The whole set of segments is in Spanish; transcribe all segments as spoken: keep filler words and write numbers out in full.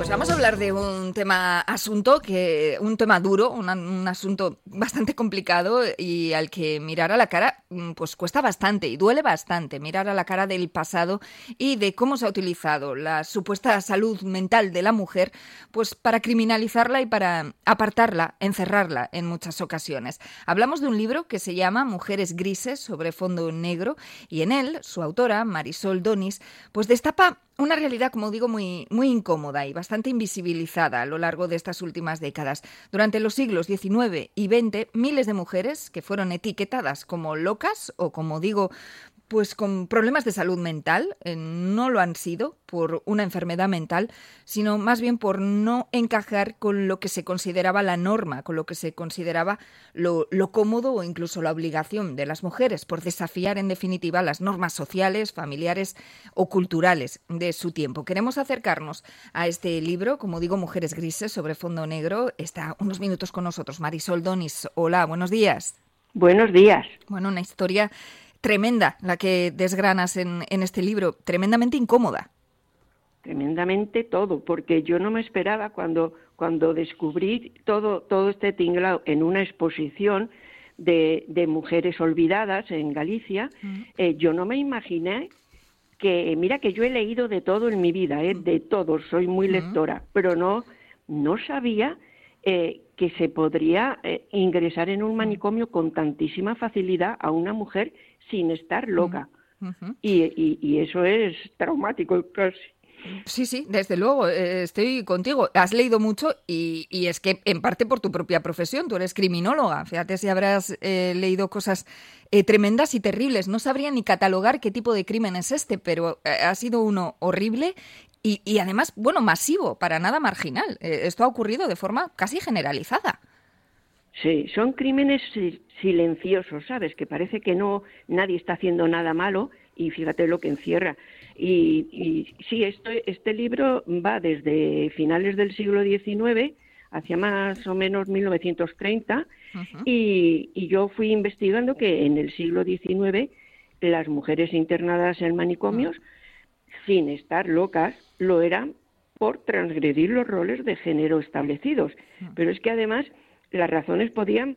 Pues vamos a hablar de un tema asunto que un tema duro, un, un asunto bastante complicado y al que mirar a la cara pues cuesta bastante y duele bastante mirar a la cara del pasado y de cómo se ha utilizado la supuesta salud mental de la mujer pues para criminalizarla y para apartarla, encerrarla en muchas ocasiones. Hablamos de un libro que se llama Mujeres grises sobre fondo negro y en él su autora, Marisol Donis, pues destapa una realidad, como digo, muy, muy incómoda y bastante invisibilizada a lo largo de estas últimas décadas. Durante los siglos diecinueve y veinte, miles de mujeres que fueron etiquetadas como locas o, como digo, pues con problemas de salud mental, eh, no lo han sido por una enfermedad mental, sino más bien por no encajar con lo que se consideraba la norma, con lo que se consideraba lo, lo cómodo o incluso la obligación de las mujeres, por desafiar en definitiva las normas sociales, familiares o culturales de su tiempo. Queremos acercarnos a este libro, como digo, Mujeres grises sobre fondo negro. Está unos minutos con nosotros Marisol Donis. Hola, buenos días. Buenos días. Bueno, una historia tremenda la que desgranas en, en este libro, tremendamente incómoda. Tremendamente todo, porque yo no me esperaba cuando, cuando descubrí todo, todo este tinglado en una exposición de, de mujeres olvidadas en Galicia, mm. eh, yo no me imaginé que, mira que yo he leído de todo en mi vida, eh, de todo, soy muy lectora, mm. pero no, no sabía eh, que se podría eh, ingresar en un manicomio con tantísima facilidad a una mujer sin estar loca. Uh-huh. y, y, y eso es traumático casi. Sí, sí, desde luego, eh, estoy contigo. Has leído mucho y, y es que en parte por tu propia profesión, tú eres criminóloga. Fíjate si habrás eh, leído cosas eh, tremendas y terribles. No sabría ni catalogar qué tipo de crimen es este, pero eh, ha sido uno horrible y, y además, bueno, masivo, para nada marginal. Eh, esto ha ocurrido de forma casi generalizada. Sí, son crímenes silenciosos, ¿sabes? Que parece que no nadie está haciendo nada malo y fíjate lo que encierra. Y, y sí, esto, este libro va desde finales del siglo diecinueve hacia más o menos mil novecientos treinta uh-huh. y, y yo fui investigando que en el siglo diecinueve las mujeres internadas en manicomios, uh-huh. sin estar locas, lo eran por transgredir los roles de género establecidos. Uh-huh. Pero es que además las razones podían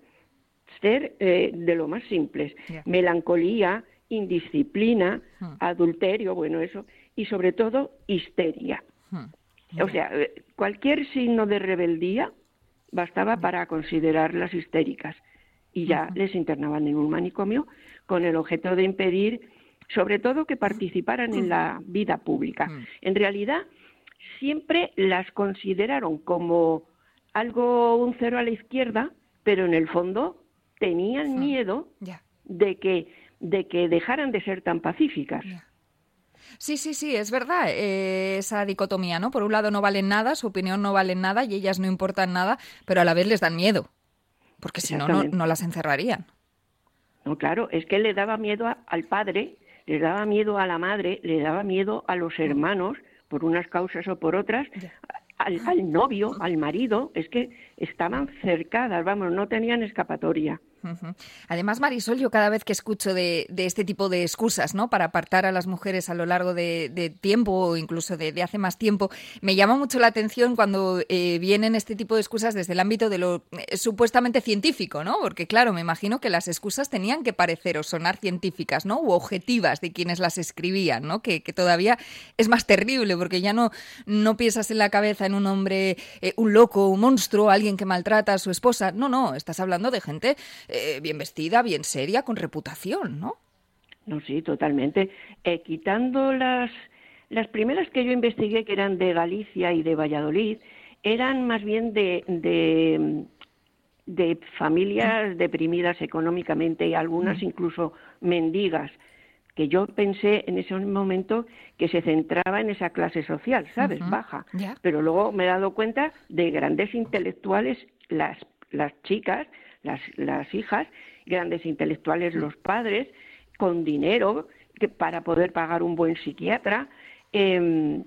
ser eh, de lo más simples. Yeah. Melancolía, indisciplina, hmm. adulterio, bueno, eso, y sobre todo histeria. Hmm. Yeah. O sea, cualquier signo de rebeldía bastaba hmm. para considerarlas histéricas. Y ya hmm. les internaban en un manicomio con el objeto de impedir, sobre todo, que participaran hmm. en la vida pública. Hmm. En realidad, siempre las consideraron como algo, un cero a la izquierda, pero en el fondo tenían hmm. miedo yeah. de que de que dejaran de ser tan pacíficas. Yeah. Sí, sí, sí, es verdad, eh, esa dicotomía, ¿no? Por un lado no valen nada, su opinión no vale nada y ellas no importan nada, pero a la vez les dan miedo, porque si no, no, no las encerrarían. No, claro, es que le daba miedo a, al padre, le daba miedo a la madre, le daba miedo a los hermanos, por unas causas o por otras, yeah. al, al novio, al marido, es que estaban cercadas, vamos, no tenían escapatoria. Uh-huh. Además, Marisol, yo cada vez que escucho de, de este tipo de excusas, ¿no?, para apartar a las mujeres a lo largo de, de tiempo o incluso de, de hace más tiempo, me llama mucho la atención cuando eh, vienen este tipo de excusas desde el ámbito de lo eh, supuestamente científico, ¿no? Porque, claro, me imagino que las excusas tenían que parecer o sonar científicas, ¿no?, u objetivas de quienes las escribían, ¿no?, que, que todavía es más terrible porque ya no, no piensas en la cabeza en un hombre, eh, un loco, un monstruo, alguien que maltrata a su esposa. No, no, estás hablando de gente Eh, bien vestida, bien seria, con reputación, ¿no? No, sí, totalmente. Eh, quitando las, las primeras que yo investigué, que eran de Galicia y de Valladolid, eran más bien de, de, de familias mm. deprimidas económicamente y algunas mm. incluso mendigas, que yo pensé en ese momento que se centraba en esa clase social, ¿sabes? Uh-huh. Baja. Yeah. Pero luego me he dado cuenta de grandes intelectuales, las, las chicas, Las, las hijas, grandes intelectuales, los padres, con dinero que, para poder pagar un buen psiquiatra. Eh,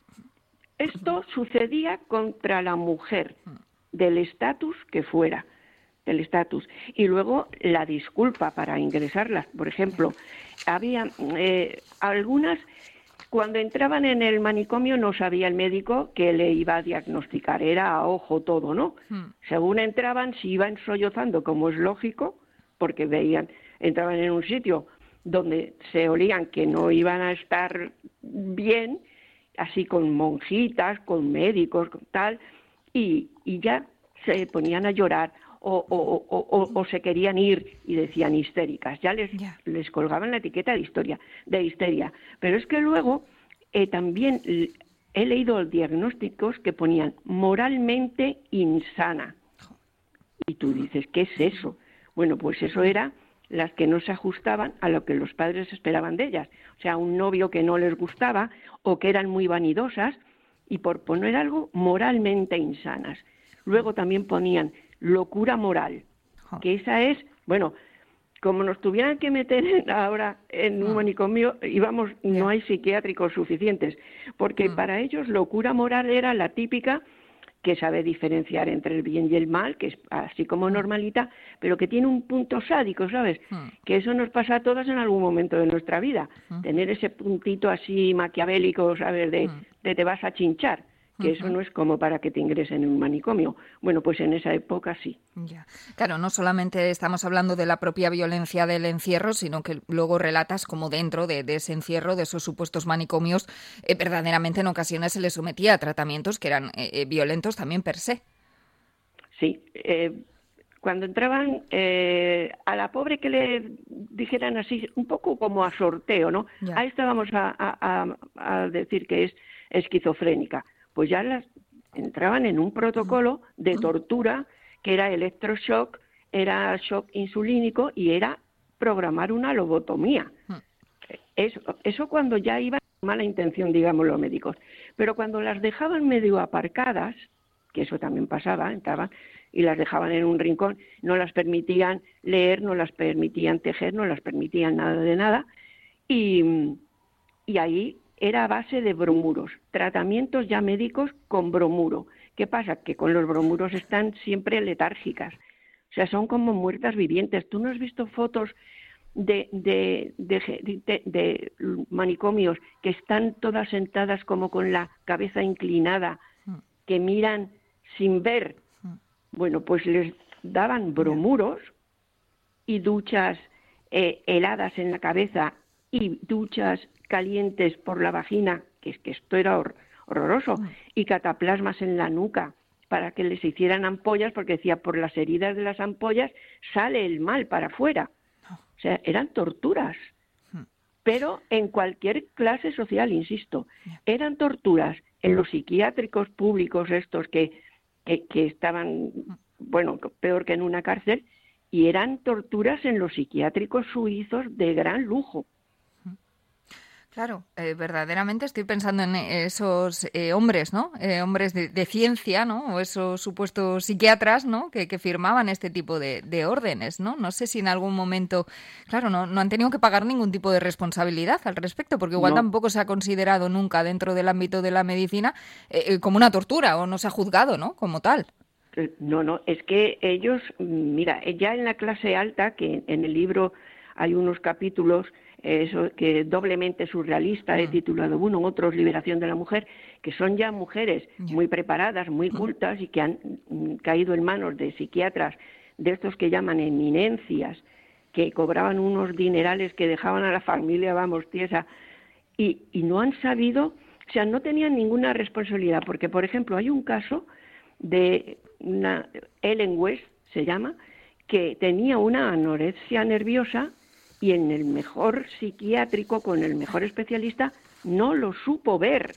esto sucedía contra la mujer, del estatus que fuera, del estatus. Y luego la disculpa para ingresarlas. Por ejemplo, había eh, algunas Cuando entraban en el manicomio no sabía el médico que le iba a diagnosticar, era a ojo todo, ¿no? Hmm. Según entraban, si iban sollozando, como es lógico, porque veían, entraban en un sitio donde se olían que no iban a estar bien, así con monjitas, con médicos, con tal, y, y ya se ponían a llorar o, o, o, o, o se querían ir y decían histéricas, ya les, yeah. les colgaban la etiqueta de historia, de histeria. Pero es que luego eh, también he leído diagnósticos que ponían moralmente insana. Y tú dices, ¿qué es eso? Bueno, pues eso era las que no se ajustaban a lo que los padres esperaban de ellas. O sea, un novio que no les gustaba o que eran muy vanidosas y por poner algo, moralmente insanas. Luego también ponían locura moral, que esa es, bueno, como nos tuvieran que meter ahora en un manicomio, íbamos, no hay psiquiátricos suficientes, porque para ellos locura moral era la típica que sabe diferenciar entre el bien y el mal, que es así como normalita, pero que tiene un punto sádico, ¿sabes? Que eso nos pasa a todas en algún momento de nuestra vida, tener ese puntito así maquiavélico, ¿sabes? De, de te vas a chinchar, que eso no es como para que te ingresen en un manicomio. Bueno, pues en esa época sí. Ya. Claro, no solamente estamos hablando de la propia violencia del encierro, sino que luego relatas como dentro de, de ese encierro, de esos supuestos manicomios, eh, verdaderamente en ocasiones se les sometía a tratamientos que eran eh, violentos también per se. Sí, eh, cuando entraban eh, a la pobre que le dijeran así, un poco como a sorteo, ¿no? Ya. A esta vamos a, a, a decir que es esquizofrénica. Pues ya las entraban en un protocolo de tortura que era electroshock, era shock insulínico y era programar una lobotomía. Eso, eso cuando ya iba con mala intención, digamos, los médicos. Pero cuando las dejaban medio aparcadas, que eso también pasaba, entraban y las dejaban en un rincón, no las permitían leer, no las permitían tejer, no las permitían nada de nada, y, y ahí era a base de bromuros, tratamientos ya médicos con bromuro. ¿Qué pasa? Que con los bromuros están siempre letárgicas, o sea, son como muertas vivientes. ¿Tú no has visto fotos de, de, de, de, de manicomios que están todas sentadas como con la cabeza inclinada, que miran sin ver? Bueno, pues les daban bromuros y duchas eh, heladas en la cabeza y duchas calientes por la vagina, que es que esto era hor- horroroso, y cataplasmas en la nuca para que les hicieran ampollas, porque decía, por las heridas de las ampollas sale el mal para afuera. O sea, eran torturas, pero en cualquier clase social, insisto, eran torturas en los psiquiátricos públicos estos que, que, que estaban, bueno, peor que en una cárcel, y eran torturas en los psiquiátricos suizos de gran lujo. Claro, eh, verdaderamente estoy pensando en esos eh, hombres, ¿no? Eh, hombres de, de ciencia, ¿no? O esos supuestos psiquiatras, ¿no? Que, que firmaban este tipo de, de órdenes, ¿no? No sé si en algún momento, claro, no, no han tenido que pagar ningún tipo de responsabilidad al respecto, porque igual no. Tampoco se ha considerado nunca dentro del ámbito de la medicina eh, como una tortura o no se ha juzgado, ¿no? Como tal. No, no, es que ellos, mira, ya en la clase alta, que en el libro hay unos capítulos eso que doblemente surrealista, he titulado uno, otros Liberación de la Mujer, que son ya mujeres muy preparadas, muy cultas y que han caído en manos de psiquiatras de estos que llaman eminencias, que cobraban unos dinerales que dejaban a la familia, vamos, tiesa, y, y no han sabido, o sea, no tenían ninguna responsabilidad, porque, por ejemplo, hay un caso de una Ellen West, se llama, que tenía una anorexia nerviosa y en el mejor psiquiátrico, con el mejor especialista, no lo supo ver.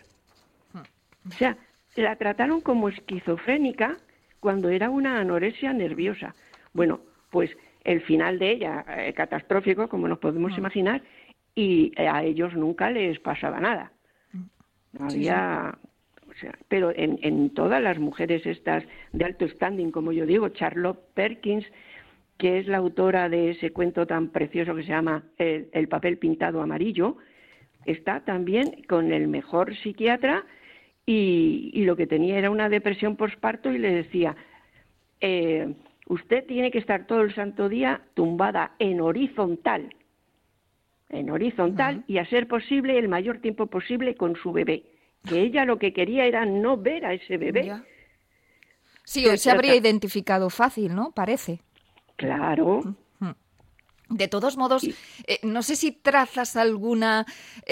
O sea, la trataron como esquizofrénica cuando era una anorexia nerviosa. Bueno, pues el final de ella, eh, catastrófico, como nos podemos imaginar, y a ellos nunca les pasaba nada. No había... O sea, pero en, en todas las mujeres estas de alto standing, como yo digo, Charlotte Perkins, que es la autora de ese cuento tan precioso que se llama El, el papel pintado amarillo, está también con el mejor psiquiatra y, y lo que tenía era una depresión postparto y le decía, eh, usted tiene que estar todo el santo día tumbada en horizontal, en horizontal, Uh-huh. y a ser posible el mayor tiempo posible con su bebé. Que ella lo que quería era no ver a ese bebé. Ya. Sí, hoy se habría identificado fácil, ¿no? Parece. Claro. Uh-huh. De todos modos, Y, eh, no sé si trazas alguna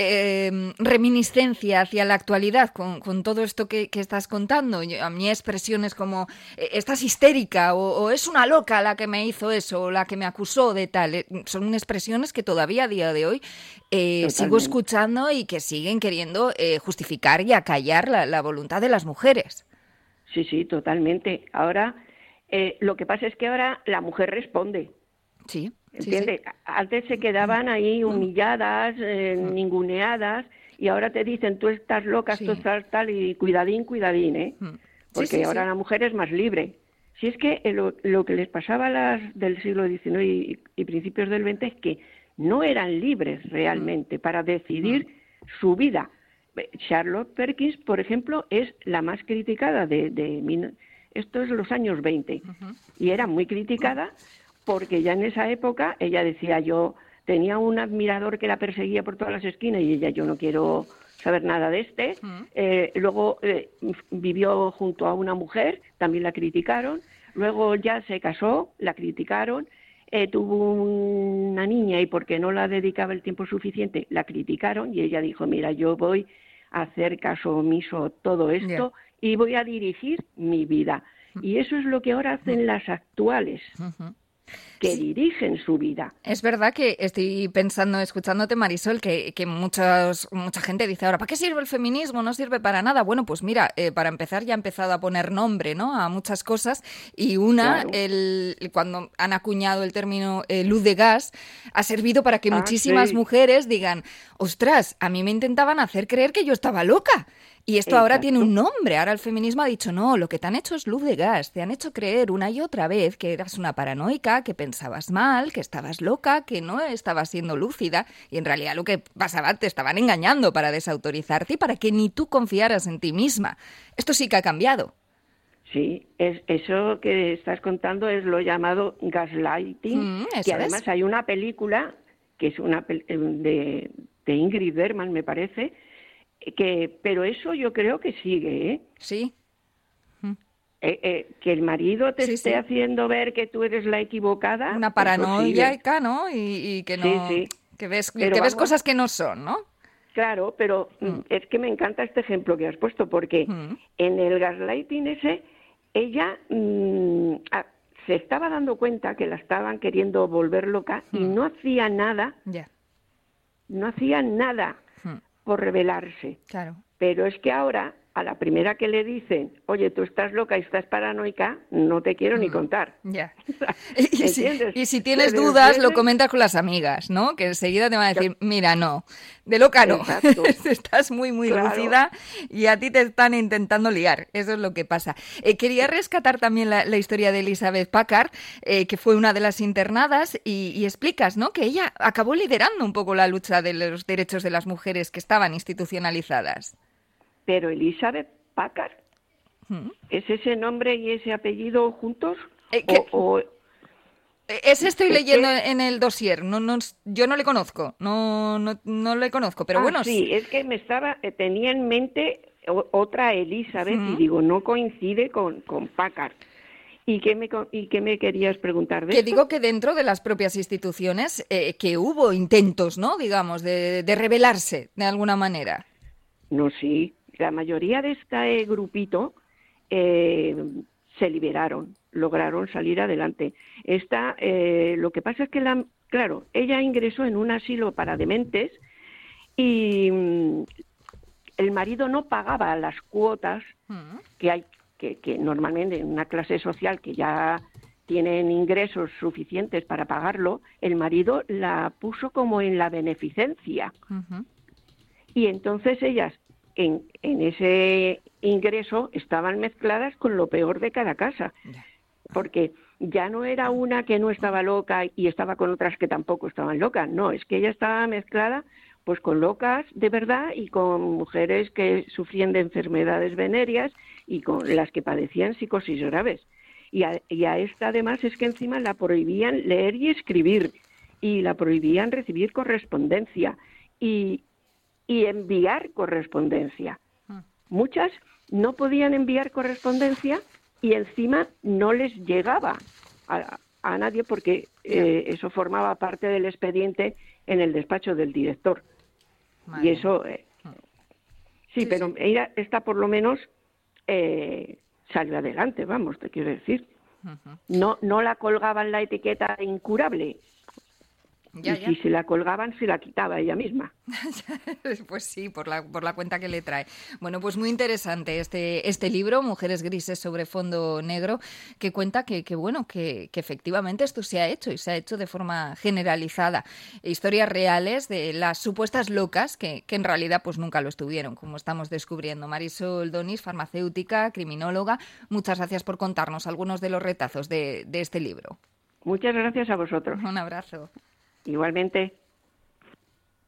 eh, reminiscencia hacia la actualidad con, con todo esto que, que estás contando. Yo, a mí expresiones como eh, estás histérica o, o es una loca la que me hizo eso o la que me acusó de tal. Eh, son expresiones que todavía a día de hoy eh, sigo escuchando y que siguen queriendo eh, justificar y acallar la, la voluntad de las mujeres. Sí, sí, totalmente. Ahora, eh, lo que pasa es que ahora la mujer responde. Sí. ¿Entiendes? Sí, sí. Antes se quedaban ahí humilladas, eh, ninguneadas, y ahora te dicen, tú estás loca, Sí. tú estás tal, y cuidadín, cuidadín, ¿eh? Porque sí, sí, ahora sí. la mujer es más libre. Si es que lo, lo que les pasaba a las del siglo diecinueve y, y principios del veinte es que no eran libres realmente para decidir su vida. Charlotte Perkins, por ejemplo, es la más criticada de... de esto es los años veinte, Uh-huh. y era muy criticada porque ya en esa época ella decía, yo tenía un admirador que la perseguía por todas las esquinas y ella, yo no quiero saber nada de este. Uh-huh. Eh, luego eh, vivió junto a una mujer, también la criticaron. Luego ya se casó, la criticaron. Eh, tuvo una niña y porque no la dedicaba el tiempo suficiente, la criticaron y ella dijo, mira, yo voy a hacer caso omiso todo esto yeah. y voy a dirigir mi vida. Uh-huh. Y eso es lo que ahora hacen las actuales. Uh-huh. que sí. dirigen su vida. Es verdad que estoy pensando, escuchándote, Marisol, que, que muchos, mucha gente dice ahora, ¿para qué sirve el feminismo? No sirve para nada. Bueno, pues mira, eh, para empezar ya ha empezado a poner nombre, ¿no?, a muchas cosas, y una, claro. el, cuando han acuñado el término eh, luz de gas, ha servido para que ah, muchísimas sí. mujeres digan, ostras, a mí me intentaban hacer creer que yo estaba loca. Y esto Exacto. ahora tiene un nombre. Ahora el feminismo ha dicho, no, lo que te han hecho es luz de gas. Te han hecho creer una y otra vez que eras una paranoica, que pensabas mal, que estabas loca, que no estabas siendo lúcida. Y en realidad lo que pasaba, te estaban engañando para desautorizarte y para que ni tú confiaras en ti misma. Esto sí que ha cambiado. Sí, es, eso que estás contando es lo llamado gaslighting, mm, que además es. hay una película, que es una de, de Ingrid Bergman, me parece, que pero eso yo creo que sigue, ¿eh? Sí. Mm. Eh, eh, que el marido te sí, esté sí. haciendo ver que tú eres la equivocada. Una paranoica, ¿no? Y, y que no, sí, sí. que ves, que vamos, ves cosas que no son, ¿no? Claro, pero mm. es que me encanta este ejemplo que has puesto, porque mm. en el gaslighting ese, ella mm, ah, se estaba dando cuenta que la estaban queriendo volver loca mm. y no hacía nada, yeah. no hacía nada por rebelarse. Claro. Pero es que ahora, a la primera que le dicen, oye, tú estás loca y estás paranoica, no te quiero mm. ni contar. Ya. y, si, y si tienes dudas, lo comentas con las amigas, ¿no? Que enseguida te van a decir, mira, no, de loca no. Estás muy, muy claro. lúcida y a ti te están intentando liar. Eso es lo que pasa. Eh, quería rescatar también la, la historia de Elizabeth Packard, eh, que fue una de las internadas, y, y explicas, ¿no?, que ella acabó liderando un poco la lucha de los derechos de las mujeres que estaban institucionalizadas. Pero Elizabeth Packard, ¿Mm? ¿es ese nombre y ese apellido juntos? Eh, que, o, o, ese estoy leyendo que, en el dossier, no, no, yo no le conozco, no, no, no le conozco, pero ah, bueno. Sí, es que me estaba, tenía en mente otra Elizabeth ¿Mm? y digo, no coincide con, con Packard. ¿Y qué, me, ¿Y qué me querías preguntar de Que esto? digo que dentro de las propias instituciones eh, que hubo intentos, ¿no?, digamos, de, de rebelarse de alguna manera. No, sí. La mayoría de este grupito eh, se liberaron, lograron salir adelante. Esta, eh, lo que pasa es que, la, claro, ella ingresó en un asilo para dementes y mm, el marido no pagaba las cuotas uh-huh. que hay, que, que normalmente en una clase social que ya tienen ingresos suficientes para pagarlo, el marido la puso como en la beneficencia. Uh-huh. Y entonces ellas En, en ese ingreso estaban mezcladas con lo peor de cada casa, porque ya no era una que no estaba loca y estaba con otras que tampoco estaban locas, no, es que ella estaba mezclada pues con locas de verdad y con mujeres que sufrían de enfermedades venéreas y con las que padecían psicosis graves. Y a, y a esta además es que encima la prohibían leer y escribir, y la prohibían recibir correspondencia y, y enviar correspondencia. Muchas no podían enviar correspondencia y encima no les llegaba a, a nadie porque eh, eso formaba parte del expediente en el despacho del director. Vale. Y eso, eh, sí, sí, pero sí. Ella, esta por lo menos eh, salió adelante, vamos, te quiero decir. Uh-huh. No, no la colgaban la etiqueta de incurable. Ya, y ya. Si se la colgaban, se la quitaba ella misma. Pues sí, por la, por la cuenta que le trae. Bueno, pues muy interesante este, este libro, Mujeres grises sobre fondo negro, que cuenta que, que bueno, que, que efectivamente esto se ha hecho y se ha hecho de forma generalizada. Historias reales de las supuestas locas que, que en realidad pues nunca lo estuvieron, como estamos descubriendo. Marisol Donis, farmacéutica, criminóloga, muchas gracias por contarnos algunos de los retazos de, de este libro. Muchas gracias a vosotros. Un abrazo. Igualmente.